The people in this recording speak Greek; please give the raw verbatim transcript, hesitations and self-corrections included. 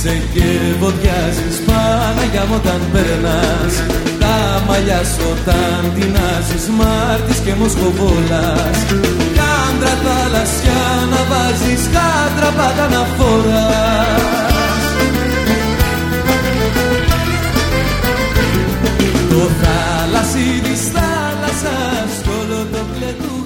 και βοδιάζεις Παναγιά μου όταν περνάς. Τα μαλλιά σου όταν τεινάζεις Μάρτης και Μοσχοβόλας. Κάντρα θαλασσιά να βάζεις, κάντρα πάντα να φοράς. Το θάλασσι της θάλασσας κι όλο το μπλε του